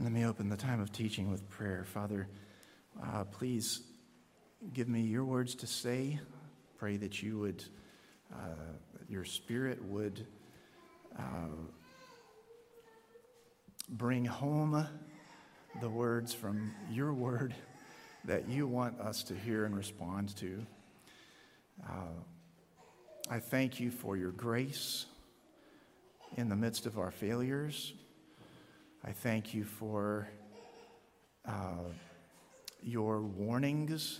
Let me open the time of teaching with prayer. Father, please give me your words to say. Pray that you would, your Spirit would bring home the words from your word that you want us to hear and respond to. I thank you for your grace in the midst of our failures. I thank you for your warnings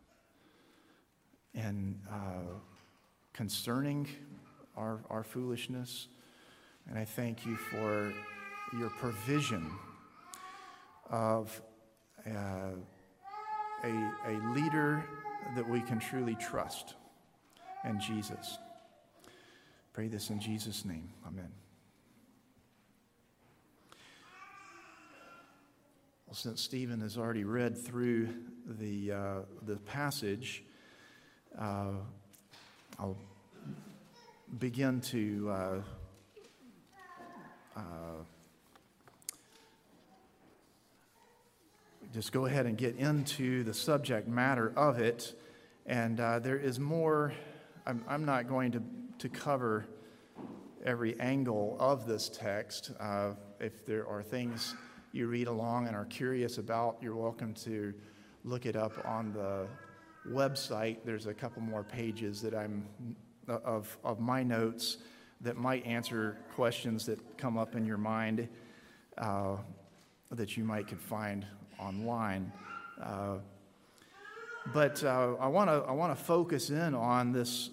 and concerning our foolishness. And I thank you for your provision of a leader that we can truly trust, and Jesus. Pray this in Jesus' name. Amen. Well, since Stephen has already read through the passage, I'll begin to just go ahead and get into the subject matter of it. And there is more. I'm not going to cover every angle of this text. If there are things you read along and are curious about, you're welcome to look it up on the website. There's a couple more pages that of my notes that might answer questions that come up in your mind that you might could find online. But I want to focus in on this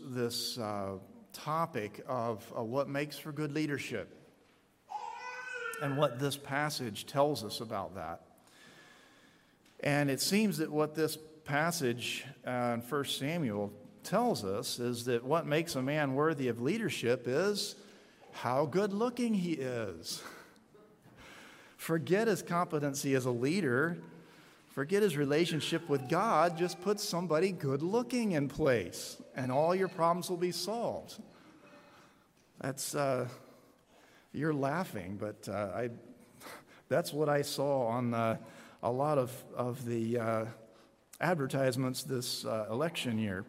topic of what makes for good leadership and what this passage tells us about that. And it seems that what this passage in 1 Samuel tells us is that what makes a man worthy of leadership is how good looking he is. Forget his competency as a leader. Forget his relationship with God. Just put somebody good looking in place and all your problems will be solved. That's, you're laughing, but that's what I saw on a lot of the advertisements this election year.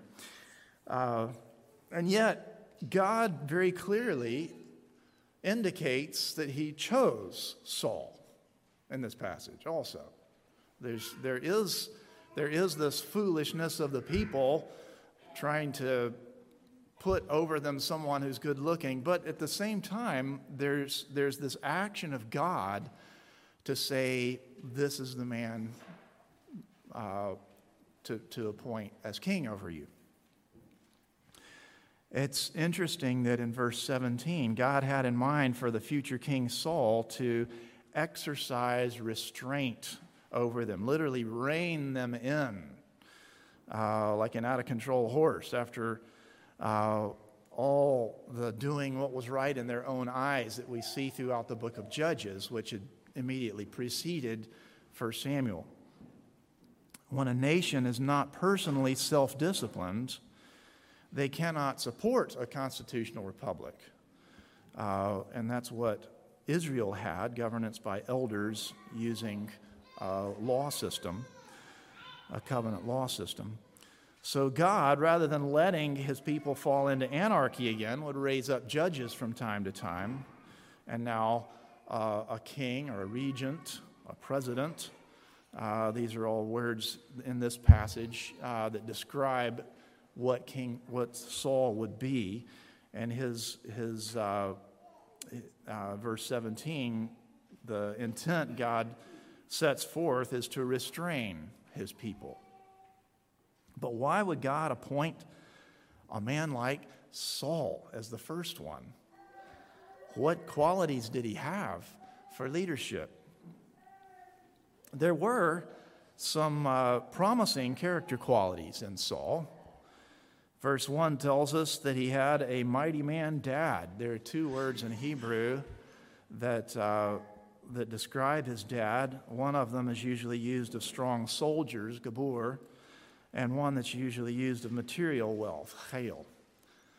And yet, God very clearly indicates that he chose Saul in this passage also. There is this foolishness of the people trying to put over them someone who's good looking, but at the same time, there's this action of God to say, this is the man to appoint as king over you. It's interesting that in verse 17, God had in mind for the future king Saul to exercise restraint over them, literally rein them in, like an out-of-control horse after all the doing what was right in their own eyes that we see throughout the book of Judges, which had immediately preceded 1 Samuel. When a nation is not personally self-disciplined, they cannot support a constitutional republic. And that's what Israel had, governance by elders using a law system, a covenant law system. So God, rather than letting his people fall into anarchy again, would raise up judges from time to time. And now a king or a regent, a president. These are all words in this passage that describe what Saul would be. And his verse 17, the intent God sets forth is to restrain his people. But why would God appoint a man like Saul as the first one? What qualities did he have for leadership? There were some promising character qualities in Saul. Verse 1 tells us that he had a mighty man dad. There are two words in Hebrew that describe his dad. One of them is usually used of strong soldiers, Gabor, and one that's usually used of material wealth, Chayil.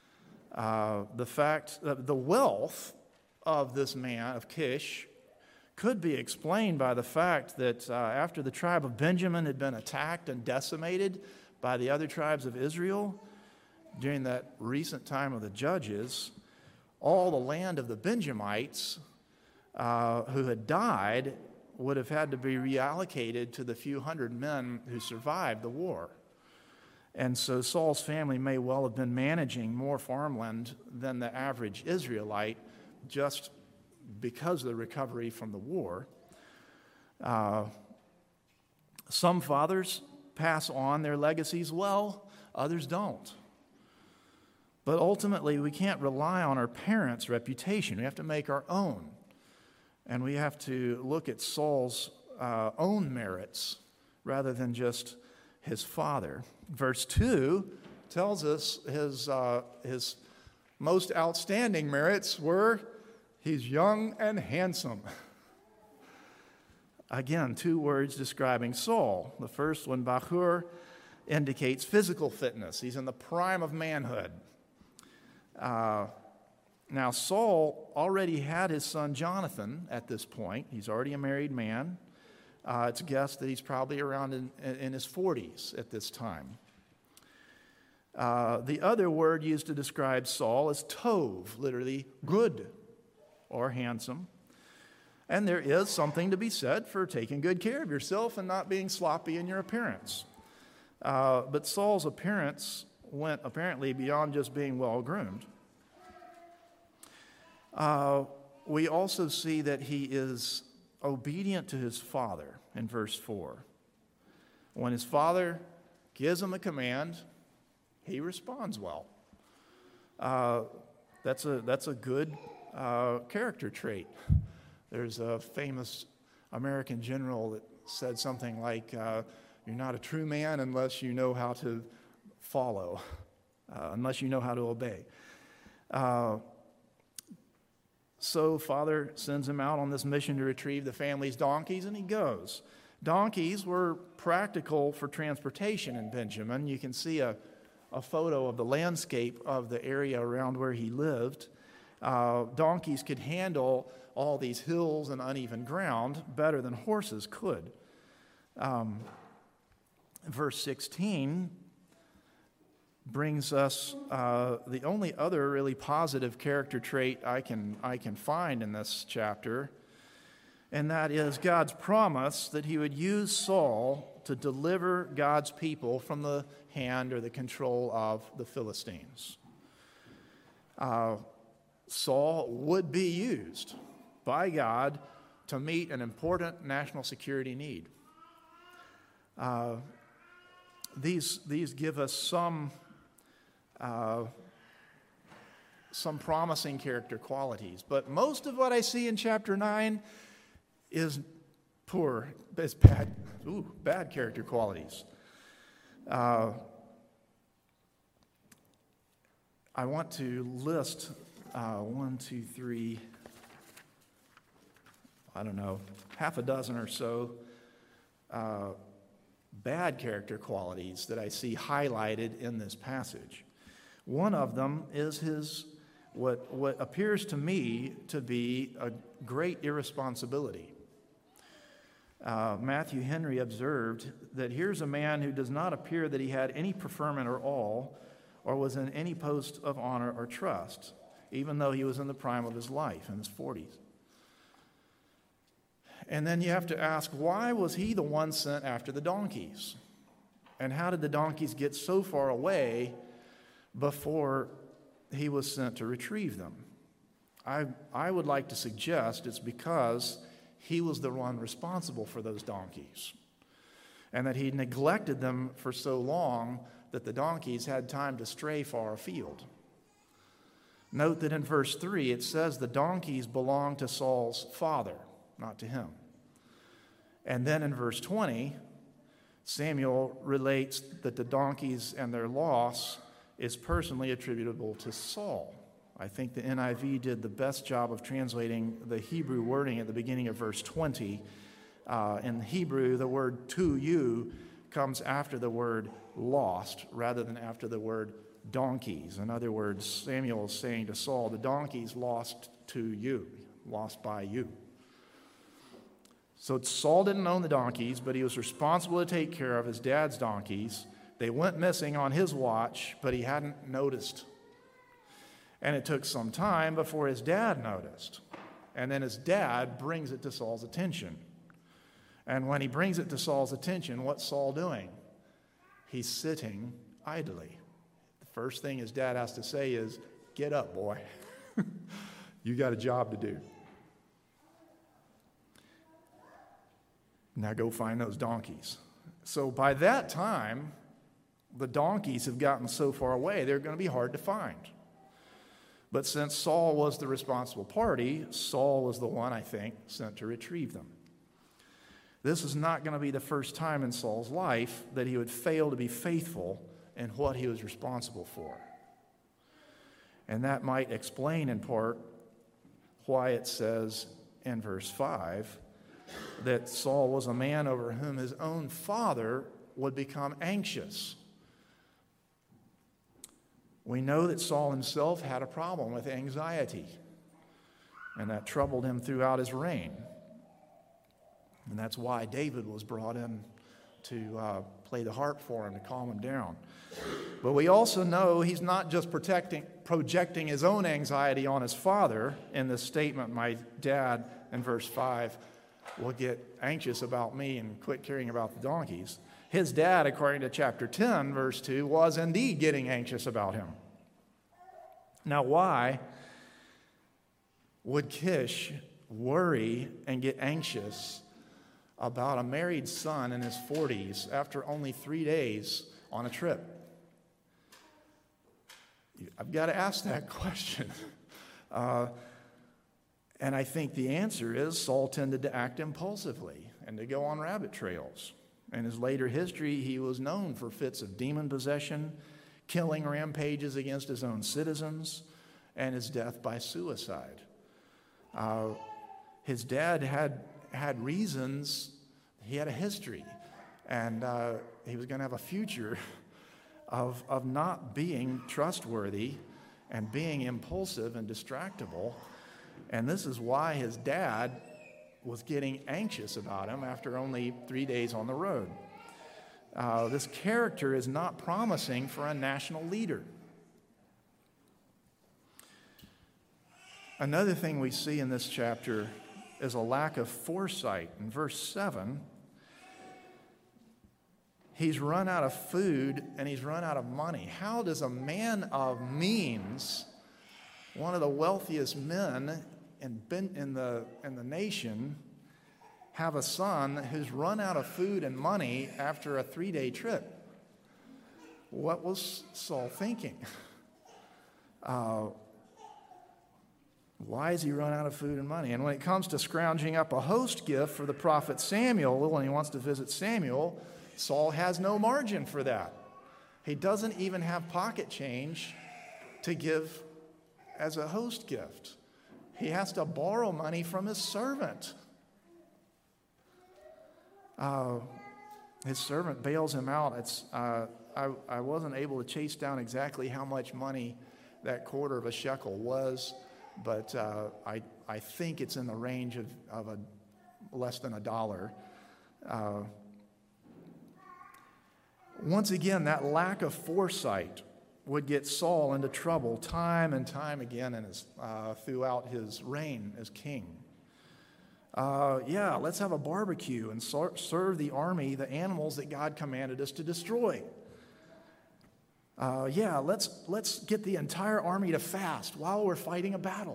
The wealth of this man, of Kish, could be explained by the fact that after the tribe of Benjamin had been attacked and decimated by the other tribes of Israel during that recent time of the Judges, all the land of the Benjamites who had died would have had to be reallocated to the few hundred men who survived the war. And so Saul's family may well have been managing more farmland than the average Israelite just because of the recovery from the war. Some fathers pass on their legacies well, others don't. But ultimately, we can't rely on our parents' reputation. We have to make our own. And we have to look at Saul's own merits rather than just his father. Verse 2 tells us his most outstanding merits were he's young and handsome. Again, two words describing Saul. The first one, Bachur, indicates physical fitness. He's in the prime of manhood. Now, Saul already had his son Jonathan at this point. He's already a married man. It's guessed that he's probably around in his 40s at this time. The other word used to describe Saul is tov, literally good or handsome. And there is something to be said for taking good care of yourself and not being sloppy in your appearance. But Saul's appearance went apparently beyond just being well-groomed. We also see that he is obedient to his father in verse 4. When his father gives him a command, he responds well. That's a good character trait. There's a famous American general that said something like, you're not a true man unless you know how to follow, unless you know how to obey. So father sends him out on this mission to retrieve the family's donkeys, and he goes. Donkeys were practical for transportation in Benjamin. You can see a photo of the landscape of the area around where he lived. Donkeys could handle all these hills and uneven ground better than horses could. Verse 16 brings us the only other really positive character trait I can find in this chapter, and that is God's promise that he would use Saul to deliver God's people from the hand or the control of the Philistines. Saul would be used by God to meet an important national security need. These give us some promising character qualities. But most of what I see in chapter 9 is bad character qualities. I want to list half a dozen or so bad character qualities that I see highlighted in this passage. One of them is what appears to me to be a great irresponsibility. Matthew Henry observed that here's a man who does not appear that he had any preferment or all, or was in any post of honor or trust, even though he was in the prime of his life, in his 40s. And then you have to ask, why was he the one sent after the donkeys? And how did the donkeys get so far away before he was sent to retrieve them? I would like to suggest it's because he was the one responsible for those donkeys, and that he neglected them for so long that the donkeys had time to stray far afield. Note that in verse 3 it says the donkeys belonged to Saul's father, not to him. And then in verse 20, Samuel relates that the donkeys and their loss is personally attributable to Saul. I think the NIV did the best job of translating the Hebrew wording at the beginning of verse 20. In Hebrew, the word to you comes after the word lost rather than after the word donkeys. In other words, Samuel is saying to Saul, the donkeys lost to you, lost by you. So Saul didn't own the donkeys, but he was responsible to take care of his dad's donkeys. They went missing on his watch, but he hadn't noticed. And it took some time before his dad noticed. And then his dad brings it to Saul's attention. And when he brings it to Saul's attention, what's Saul doing? He's sitting idly. The first thing his dad has to say is, "Get up, boy. You got a job to do. Now go find those donkeys." So by that time, the donkeys have gotten so far away, they're going to be hard to find. But since Saul was the responsible party, Saul was the one, I think, sent to retrieve them. This is not going to be the first time in Saul's life that he would fail to be faithful in what he was responsible for. And that might explain in part why it says in verse 5 that Saul was a man over whom his own father would become anxious. We know that Saul himself had a problem with anxiety, and that troubled him throughout his reign. And that's why David was brought in to play the harp for him to calm him down. But we also know he's not just projecting his own anxiety on his father in this statement, "My dad," in verse 5, "will get anxious about me and quit caring about the donkeys." His dad, according to chapter 10, verse 2, was indeed getting anxious about him. Now, why would Kish worry and get anxious about a married son in his 40s after only 3 days on a trip? I've got to ask that question. And I think the answer is Saul tended to act impulsively and to go on rabbit trails. In his later history, he was known for fits of demon possession, killing rampages against his own citizens, and his death by suicide. His dad had reasons. He had a history, and he was going to have a future of not being trustworthy and being impulsive and distractible. And this is why his dad was getting anxious about him after only 3 days on the road. This character is not promising for a national leader. Another thing we see in this chapter is a lack of foresight. In verse 7, he's run out of food and he's run out of money. How does a man of means, one of the wealthiest men in the nation, have a son who's run out of food and money after a 3-day trip? What was Saul thinking? Why has he run out of food and money? And when it comes to scrounging up a host gift for the prophet Samuel, when he wants to visit Samuel, Saul has no margin for that. He doesn't even have pocket change to give as a host gift. He has to borrow money from his servant. His servant bails him out. I wasn't able to chase down exactly how much money that quarter of a shekel was, but I think it's in the range of less than $1. Once again, that lack of foresight would get Saul into trouble time and time again throughout his reign as king. Let's have a barbecue and serve the army the animals that God commanded us to destroy. Let's get the entire army to fast while we're fighting a battle.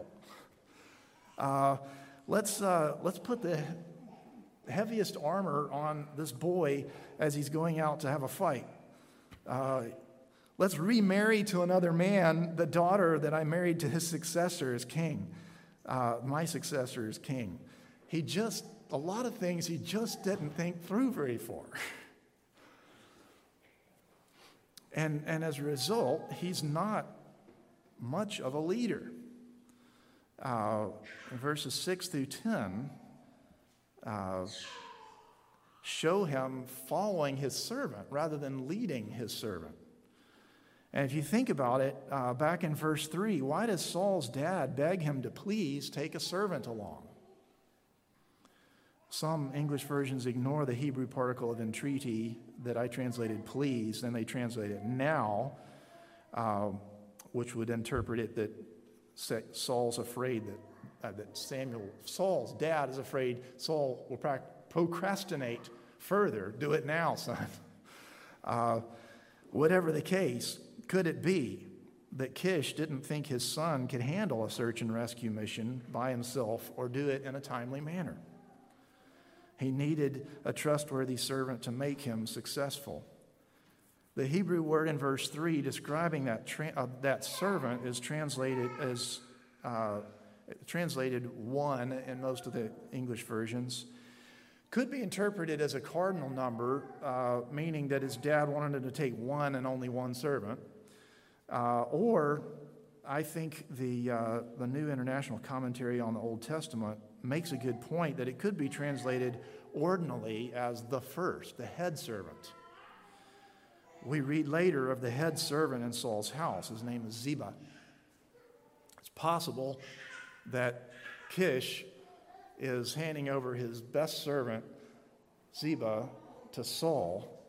Let's put the heaviest armor on this boy as he's going out to have a fight. Let's remarry to another man the daughter that I married to his successor as king. My successor as king. A lot of things he just didn't think through very far. And as a result, he's not much of a leader. In verses 6 through 10, show him following his servant rather than leading his servant. And if you think about it, back in verse 3, why does Saul's dad beg him to please take a servant along? Some English versions ignore the Hebrew particle of entreaty that I translated please, and they translate it now, which would interpret it that Saul's afraid that Saul's dad is afraid Saul will procrastinate further. Do it now, son. Whatever the case, could it be that Kish didn't think his son could handle a search and rescue mission by himself or do it in a timely manner? He needed a trustworthy servant to make him successful. The Hebrew word in verse 3 describing that servant is translated as translated one in most of the English versions. Could be interpreted as a cardinal number, meaning that his dad wanted him to take one and only one servant. Or I think the New International Commentary on the Old Testament makes a good point that it could be translated ordinally as the first, the head servant. We read later of the head servant in Saul's house. His name is Ziba. It's possible that Kish is handing over his best servant, Ziba, to Saul,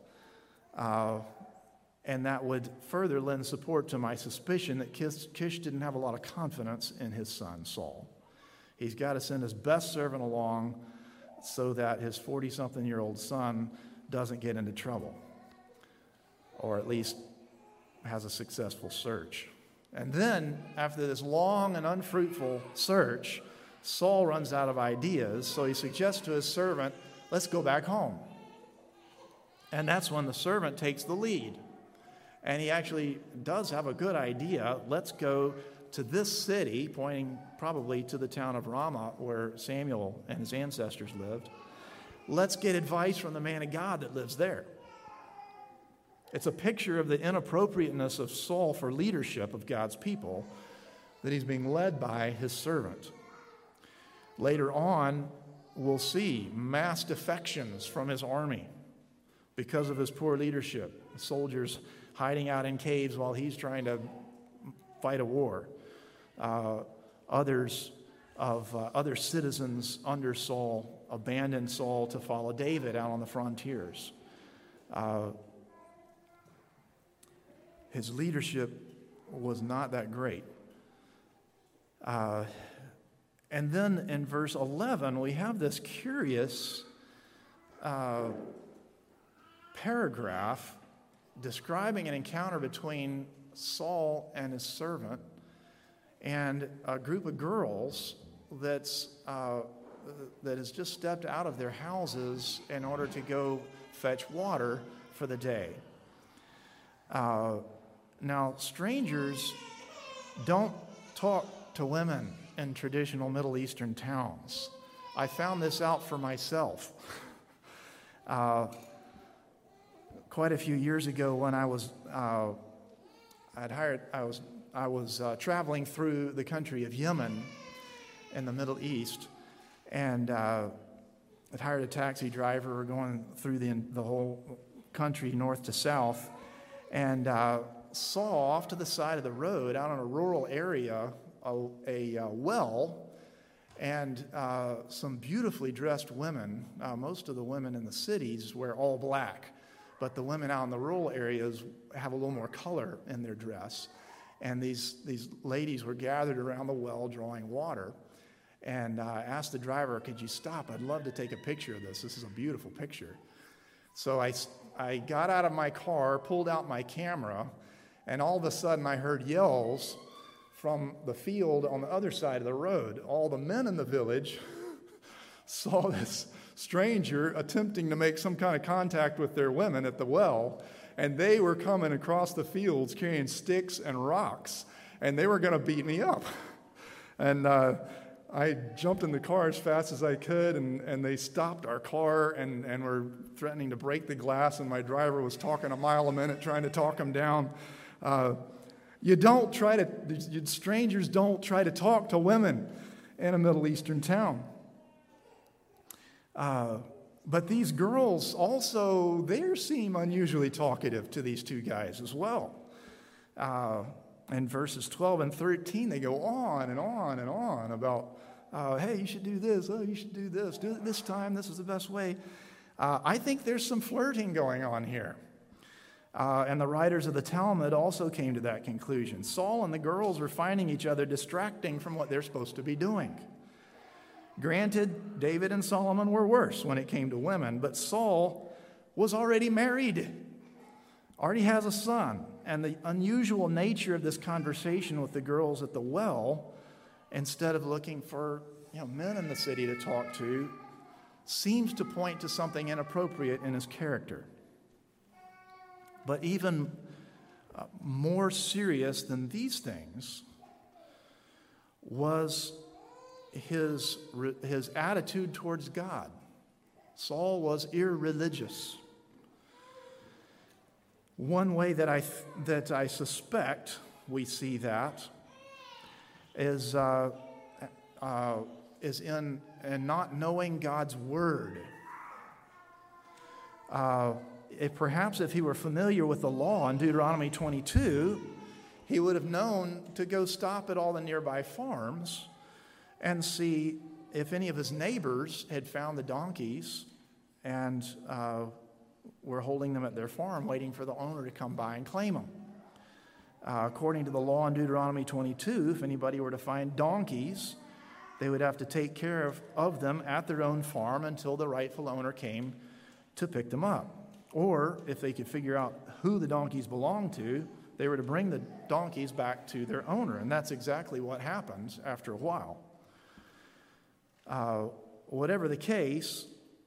and that would further lend support to my suspicion that Kish didn't have a lot of confidence in his son, Saul. He's got to send his best servant along so that his 40-something-year-old son doesn't get into trouble, or at least has a successful search. And then, after this long and unfruitful search, Saul runs out of ideas, so he suggests to his servant, let's go back home. And that's when the servant takes the lead. And he actually does have a good idea. Let's go to this city, pointing probably to the town of Ramah where Samuel and his ancestors lived. Let's get advice from the man of God that lives there. It's a picture of the inappropriateness of Saul for leadership of God's people, that he's being led by his servant. Later on, we'll see mass defections from his army because of his poor leadership. Soldiers hiding out in caves while he's trying to fight a war. Other citizens under Saul abandoned Saul to follow David out on the frontiers. His leadership was not that great. And then in verse 11, we have this curious paragraph describing an encounter between Saul and his servant and a group of girls that has just stepped out of their houses in order to go fetch water for the day. Now, strangers don't talk to women in traditional Middle Eastern towns. I found this out for myself. Quite a few years ago, when I was traveling through the country of Yemen in the Middle East, and I'd hired a taxi driver. We're going through the whole country, north to south, and saw off to the side of the road, out in a rural area, a well, and some beautifully dressed women. Most of the women in the cities wear all black, but the women out in the rural areas have a little more color in their dress. And these ladies were gathered around the well drawing water. And I asked the driver, could you stop? I'd love to take a picture of this. This is a beautiful picture. So I got out of my car, pulled out my camera, and all of a sudden I heard yells from the field on the other side of the road. All the men in the village saw this stranger attempting to make some kind of contact with their women at the well, and they were coming across the fields carrying sticks and rocks, and they were going to beat me up. And I jumped in the car as fast as I could, and they stopped our car and were threatening to break the glass, and my driver was talking a mile a minute trying to talk them down. Strangers don't try to talk to women in a Middle Eastern town. But these girls also, they seem unusually talkative to these two guys as well. In verses 12 and 13, they go on and on and on about Hey, you should do this. Oh, you should do this. Do it this time. This is the best way. I think there's some flirting going on here. And the writers of the Talmud also came to that conclusion. Saul and the girls were finding each other distracting from what they're supposed to be doing. Granted, David and Solomon were worse when it came to women, but Saul was already married, already has a son. And the unusual nature of this conversation with the girls at the well, instead of looking for men in the city to talk to, seems to point to something inappropriate in his character. But even more serious than these things was his attitude towards God. Saul was irreligious. One way that I suspect we see that is in not knowing God's word. Perhaps if he were familiar with the law in Deuteronomy 22, he would have known to go stop at all the nearby farms and see if any of his neighbors had found the donkeys and were holding them at their farm, waiting for the owner to come by and claim them. According to the law in Deuteronomy 22, if anybody were to find donkeys, they would have to take care of them at their own farm until the rightful owner came to pick them up. Or if they could figure out who the donkeys belonged to, they were to bring the donkeys back to their owner. And that's exactly what happens after a while. Whatever the case,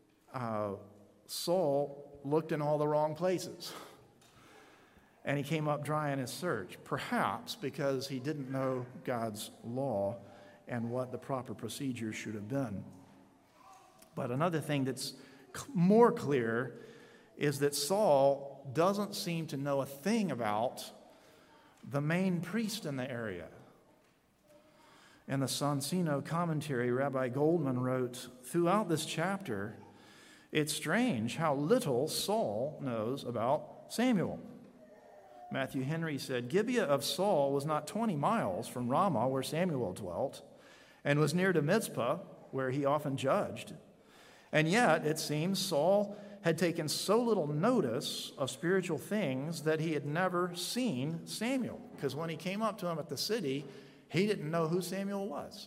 Saul looked in all the wrong places. And he came up dry in his search, perhaps because he didn't know God's law and what the proper procedure should have been. But another thing that's more clear is that Saul doesn't seem to know a thing about the main priest in the area. In the Sonsino commentary, Rabbi Goldman wrote, "Throughout this chapter, it's strange how little Saul knows about Samuel." Matthew Henry said, "Gibeah of Saul was not 20 miles from Ramah, where Samuel dwelt, and was near to Mizpah, where he often judged. And yet, it seems Saul had taken so little notice of spiritual things that he had never seen Samuel. Because when he came up to him at the city, he didn't know who Samuel was.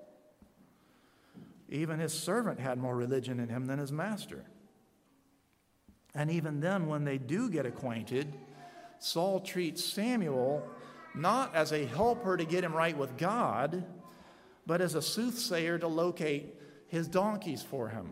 Even his servant had more religion in him than his master. And even then, when they do get acquainted, Saul treats Samuel not as a helper to get him right with God, but as a soothsayer to locate his donkeys for him."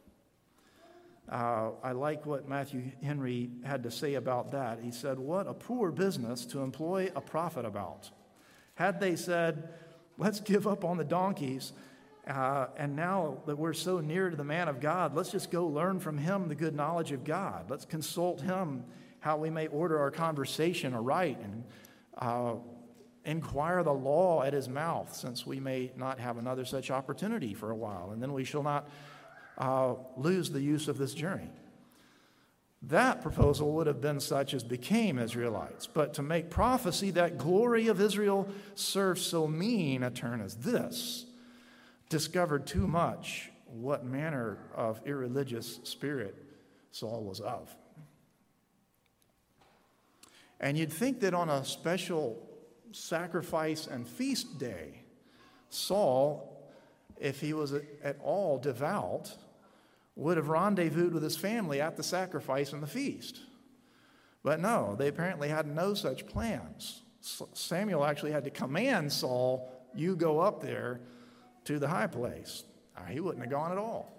I like what Matthew Henry had to say about that. He said, "What a poor business to employ a prophet about. Had they said, 'Let's give up on the donkeys, and now that we're so near to the man of God, let's just go learn from him the good knowledge of God. Let's consult him how we may order our conversation aright and inquire the law at his mouth, since we may not have another such opportunity for a while, and then we shall not lose the use of this journey.'" That proposal would have been such as became Israelites. But to make prophecy that glory of Israel serve so mean a turn as this discovered too much what manner of irreligious spirit Saul was of. And you'd think that on a special sacrifice and feast day, Saul, if he was at all devout, would have rendezvoused with his family at the sacrifice and the feast. But no, they apparently had no such plans. Samuel actually had to command Saul, "You go up there to the high place." He wouldn't have gone at all.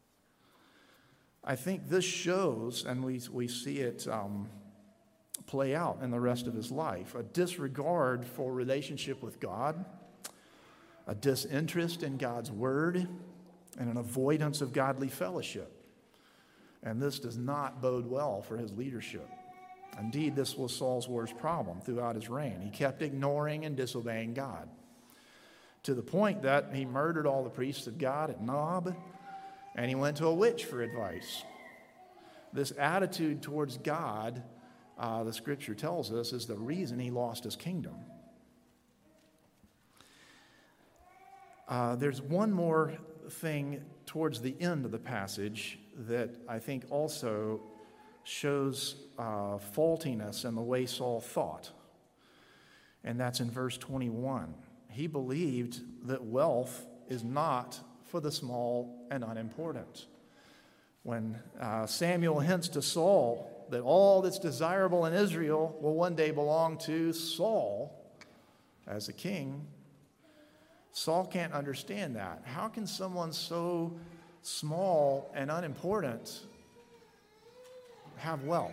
I think this shows, and we see it play out in the rest of his life, a disregard for relationship with God, a disinterest in God's word, and an avoidance of godly fellowship. And this does not bode well for his leadership. Indeed, this was Saul's worst problem throughout his reign. He kept ignoring and disobeying God, to the point that he murdered all the priests of God at Nob, and he went to a witch for advice. This attitude towards God, the scripture tells us, is the reason he lost his kingdom. There's one more thing towards the end of the passage that I think also shows faultiness in the way Saul thought, and that's in verse 21. He believed that wealth is not for the small and unimportant. When Samuel hints to Saul that all that's desirable in Israel will one day belong to Saul as a king, Saul can't understand that. How can someone so small and unimportant have wealth?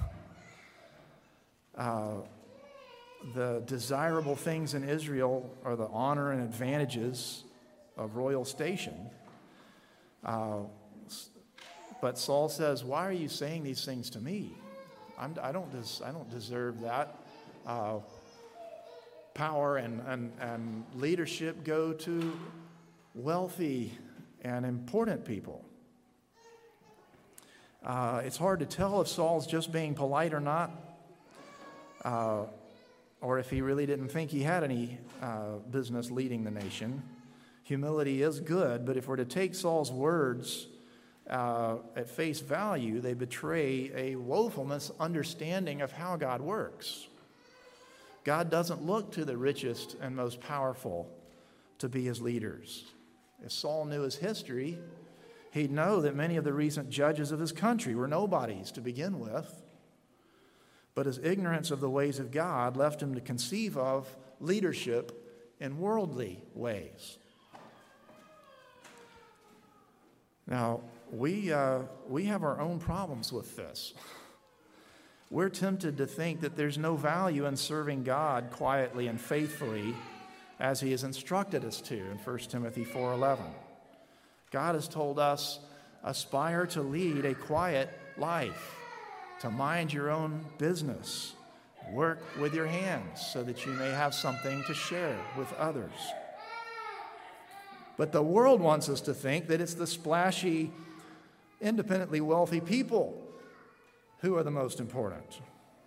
The desirable things in Israel are the honor and advantages of royal station. But Saul says, "Why are you saying these things to me? I don't deserve that. Power and leadership go to wealthy and important people." It's hard to tell if Saul's just being polite or not, or if he really didn't think he had any business leading the nation. Humility is good, but if we're to take Saul's words at face value, they betray a woeful misunderstanding of how God works. God doesn't look to the richest and most powerful to be his leaders. If Saul knew his history, he'd know that many of the recent judges of his country were nobodies to begin with. But his ignorance of the ways of God left him to conceive of leadership in worldly ways. Now, we have our own problems with this. We're tempted to think that there's no value in serving God quietly and faithfully as he has instructed us to in 1 Timothy 4:11. God has told us, aspire to lead a quiet life, to mind your own business, work with your hands so that you may have something to share with others. But the world wants us to think that it's the splashy, independently wealthy people who are the most important.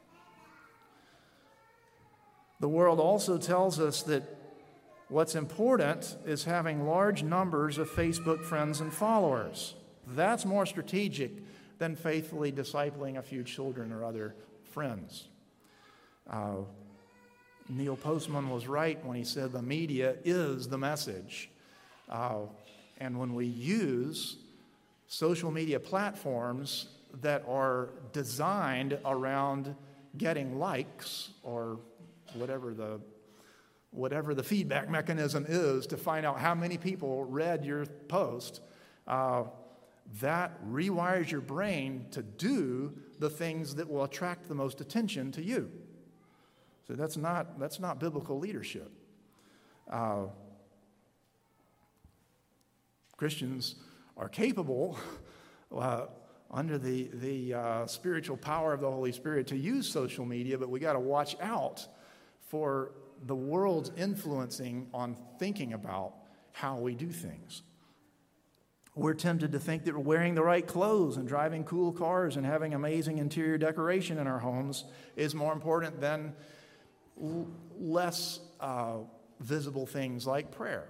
The world also tells us that what's important is having large numbers of Facebook friends and followers. That's more strategic than faithfully discipling a few children or other friends. Neil Postman was right when he said the media is the message. And when we use social media platforms that are designed around getting likes or whatever the feedback mechanism is to find out how many people read your post, that rewires your brain to do the things that will attract the most attention to you. So that's not biblical leadership. Christians are capable, under the spiritual power of the Holy Spirit, to use social media, but we got to watch out for the world's influencing on thinking about how we do things. We're tempted to think that wearing the right clothes and driving cool cars and having amazing interior decoration in our homes is more important than less visible things like prayer.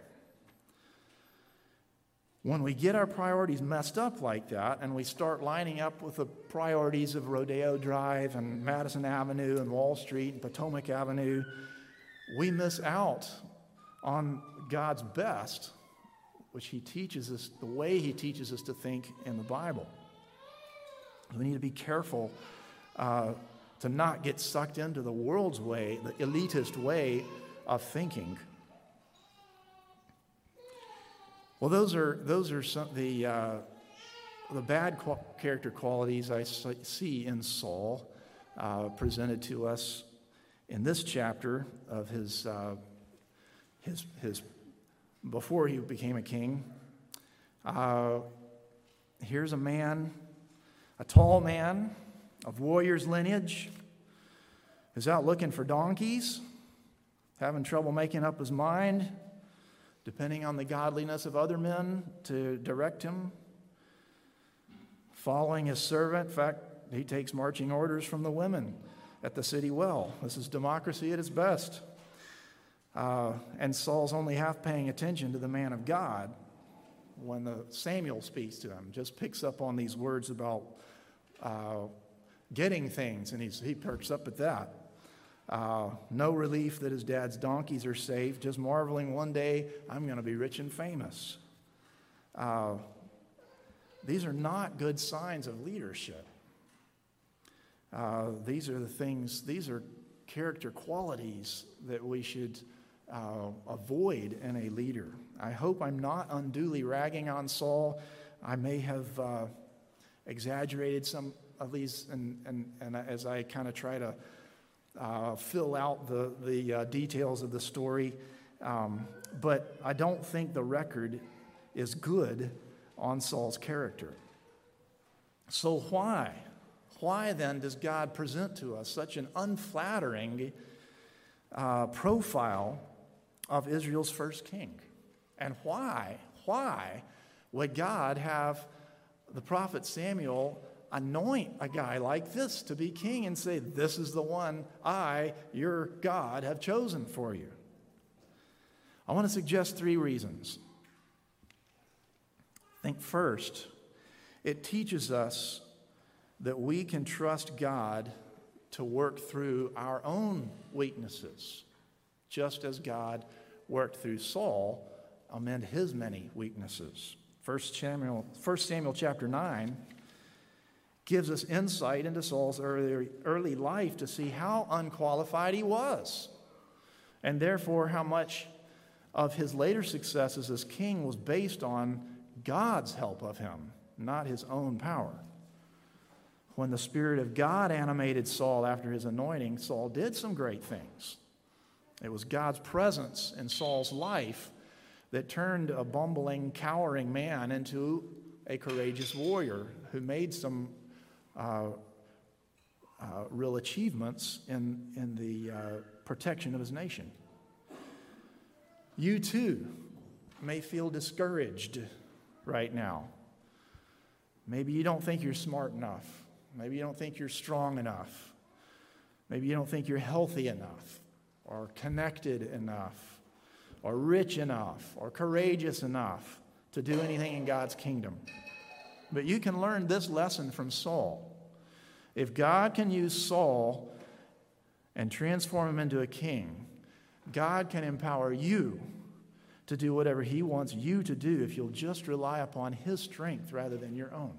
When we get our priorities messed up like that and we start lining up with the priorities of Rodeo Drive and Madison Avenue and Wall Street and Potomac Avenue, we miss out on God's best, which he teaches us, the way he teaches us to think in the Bible. We need to be careful to not get sucked into the world's way, the elitist way of thinking. Well, those are some the bad character qualities I see in Saul presented to us in this chapter of his before he became a king. Here's a man, a tall man of warrior's lineage, who's out looking for donkeys, having trouble making up his mind, depending on the godliness of other men to direct him, following his servant. In fact, he takes marching orders from the women at the city well. This is democracy at its best. And Saul's only half paying attention to the man of God when Samuel speaks to him. Just picks up on these words about getting things, and he perks up at that. No relief that his dad's donkeys are safe, just marveling one day I'm going to be rich and famous. These are not good signs of leadership. These are character qualities that we should avoid in a leader. I hope I'm not unduly ragging on Saul. I may have exaggerated some of these, and as I kind of try to fill out the details of the story, but I don't think the record is good on Saul's character. So why then does God present to us such an unflattering profile of Israel's first king? And why would God have the prophet Samuel anoint a guy like this to be king and say, this is the one I, your God, have chosen for you? I want to suggest 3 reasons. I think first, it teaches us that we can trust God to work through our own weaknesses, just as God worked through Saul amid his many weaknesses. 1 Samuel chapter 9 gives us insight into Saul's early life to see how unqualified he was, and therefore how much of his later successes as king was based on God's help of him, not his own power. When the Spirit of God animated Saul after his anointing, Saul did some great things. It was God's presence in Saul's life that turned a bumbling, cowering man into a courageous warrior who made some real achievements in the protection of his nation. You too may feel discouraged right now. Maybe you don't think you're smart enough. Maybe you don't think you're strong enough. Maybe you don't think you're healthy enough, or connected enough, or rich enough, or courageous enough to do anything in God's kingdom. But you can learn this lesson from Saul. If God can use Saul and transform him into a king, God can empower you to do whatever he wants you to do if you'll just rely upon his strength rather than your own.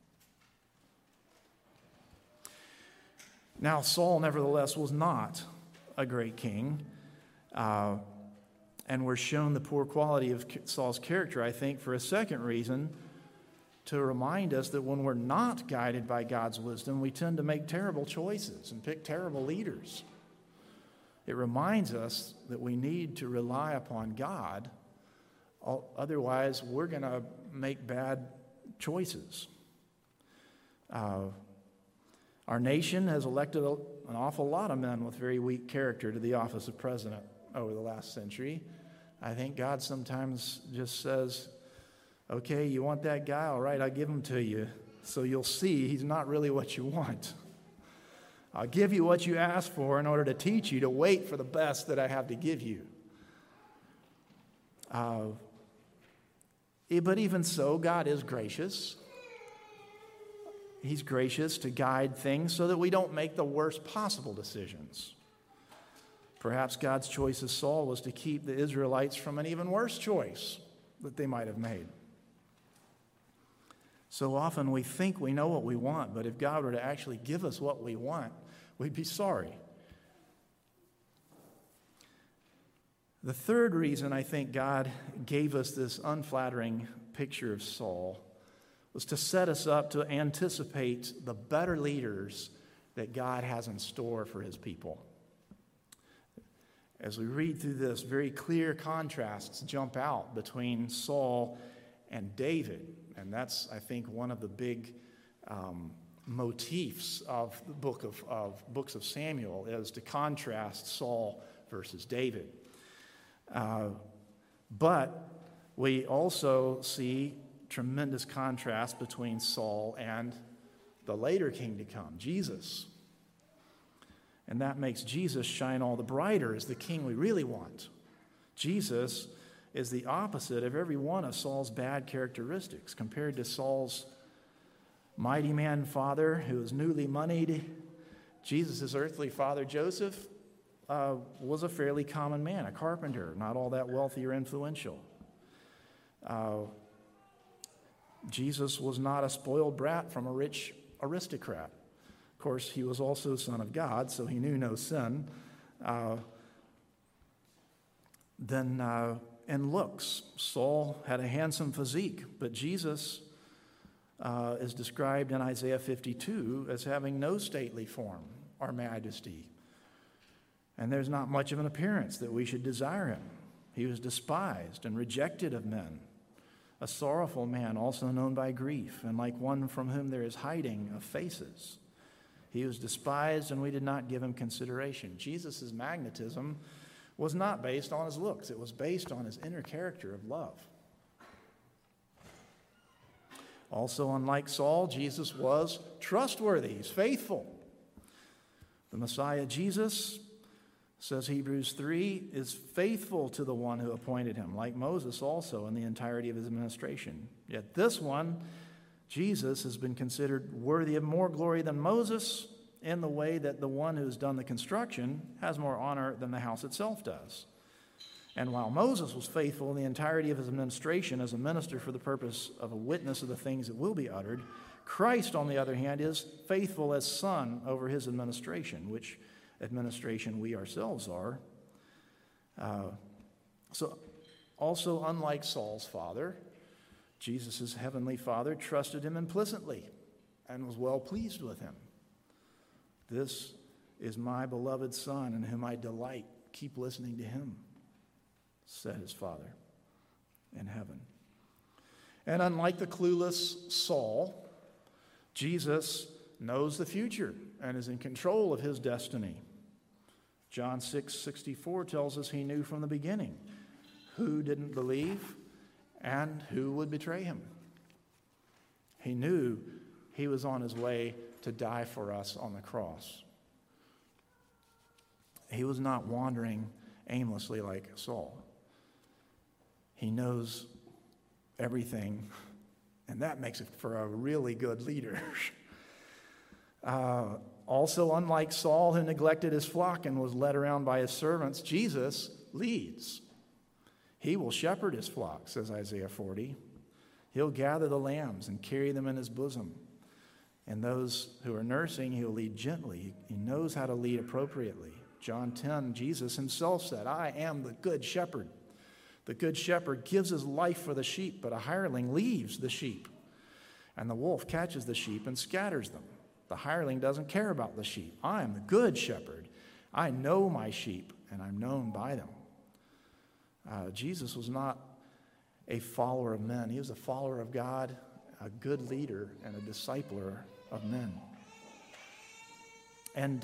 Now, Saul, nevertheless, was not a great king, and we're shown the poor quality of Saul's character, I think, for a second reason, to remind us that when we're not guided by God's wisdom, we tend to make terrible choices and pick terrible leaders. It reminds us that we need to rely upon God, otherwise we're going to make bad choices. Our nation has elected an awful lot of men with very weak character to the office of president over the last century. I think God sometimes just says, okay, you want that guy? All right, I'll give him to you. So you'll see he's not really what you want. I'll give you what you ask for in order to teach you to wait for the best that I have to give you. But even so, God is gracious. He's gracious to guide things so that we don't make the worst possible decisions. Perhaps God's choice of Saul was to keep the Israelites from an even worse choice that they might have made. So often we think we know what we want, but if God were to actually give us what we want, we'd be sorry. The third reason I think God gave us this unflattering picture of Saul was to set us up to anticipate the better leaders that God has in store for his people. As we read through this, very clear contrasts jump out between Saul and David. And that's, I think, one of the big motifs of the books of Samuel is to contrast Saul versus David. But we also see tremendous contrast between Saul and the later king to come, Jesus. And that makes Jesus shine all the brighter as the king we really want. Jesus is the opposite of every one of Saul's bad characteristics. Compared to Saul's mighty man father who was newly moneyed, Jesus' earthly father, Joseph, was a fairly common man, a carpenter, not all that wealthy or influential. Jesus was not a spoiled brat from a rich aristocrat. Of course, he was also Son of God, so he knew no sin. In looks, Saul had a handsome physique, but Jesus is described in Isaiah 52 as having no stately form or majesty. And there's not much of an appearance that we should desire him. He was despised and rejected of men, a sorrowful man, also known by grief, and like one from whom there is hiding of faces. He was despised, and we did not give him consideration. Jesus' magnetism was not based on his looks. It was based on his inner character of love. Also, unlike Saul, Jesus was trustworthy. He's faithful. The Messiah, Jesus, says Hebrews 3, is faithful to the one who appointed him, like Moses also in the entirety of his administration. Yet this one, Jesus, has been considered worthy of more glory than Moses in the way that the one who has done the construction has more honor than the house itself does. And while Moses was faithful in the entirety of his administration as a minister for the purpose of a witness of the things that will be uttered, Christ, on the other hand, is faithful as son over his administration, which administration we ourselves are. So also, unlike Saul's father, Jesus' heavenly Father trusted him implicitly and was well pleased with him. This is my beloved Son in whom I delight. Keep listening to him, said his Father in heaven. And unlike the clueless Saul, Jesus knows the future and is in control of his destiny. John 6:64 tells us he knew from the beginning who didn't believe and who would betray him. He knew he was on his way to die for us on the cross. He was not wandering aimlessly like Saul. He knows everything, and that makes it for a really good leader. Also, unlike Saul, who neglected his flock and was led around by his servants, Jesus leads. He will shepherd his flock, says Isaiah 40. He'll gather the lambs and carry them in his bosom. And those who are nursing, he'll lead gently. He knows how to lead appropriately. John 10, Jesus himself said, I am the good shepherd. The good shepherd gives his life for the sheep, but a hireling leaves the sheep. And the wolf catches the sheep and scatters them. The hireling doesn't care about the sheep. I am the good shepherd. I know my sheep, and I'm known by them. Jesus was not a follower of men. He was a follower of God, a good leader, and a discipler of men. And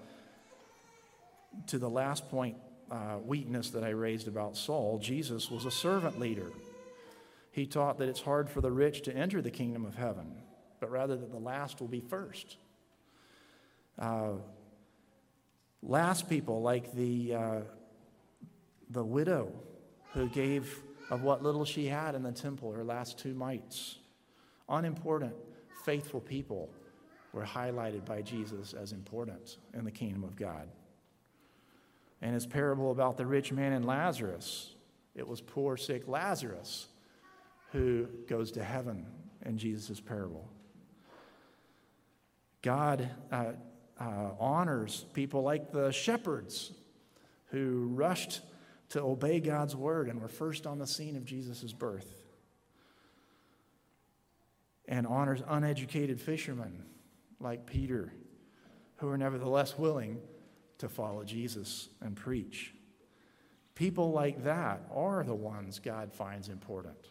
to the last point, weakness that I raised about Saul, Jesus was a servant leader. He taught that it's hard for the rich to enter the kingdom of heaven, but rather that the last will be first. Last people, like the widow who gave of what little she had in the temple, her last 2 mites. Unimportant, faithful people were highlighted by Jesus as important in the kingdom of God. And his parable about the rich man and Lazarus, it was poor, sick Lazarus who goes to heaven in Jesus' parable. God honors people like the shepherds who rushed to obey God's word and were first on the scene of Jesus' birth. And honors uneducated fishermen like Peter, who are nevertheless willing to follow Jesus and preach. People like that are the ones God finds important.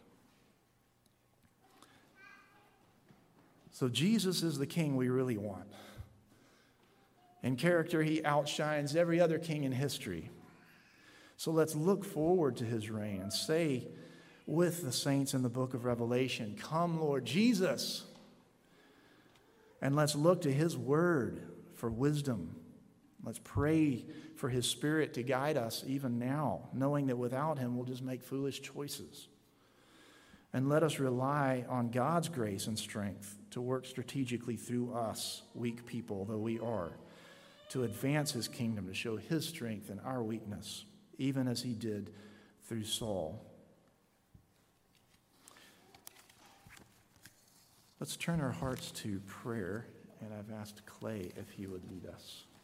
So Jesus is the king we really want. In character, he outshines every other king in history. So let's look forward to his reign and say with the saints in the book of Revelation, "Come, Lord Jesus." And let's look to his word for wisdom Let's pray for his Spirit to guide us even now, knowing that without him we'll just make foolish choices. And let us rely on God's grace and strength to work strategically through us, weak people though we are, to advance his kingdom, to show his strength in our weakness, even as he did through Saul. Let's turn our hearts to prayer, and I've asked Clay if he would lead us.